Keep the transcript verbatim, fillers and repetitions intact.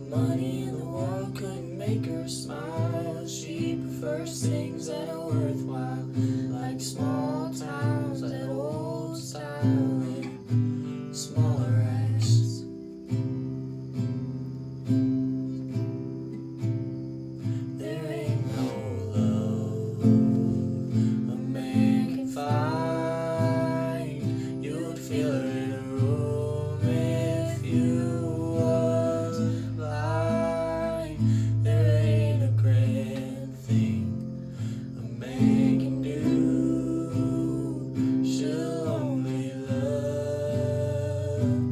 money in the world couldn't make her smile. She prefers things that are worthwhile, like small towns, that old style, and smaller acts. There ain't no love a man can find. You would feel her in a room if you was blind. There ain't a grand thing a man can do. She'll only love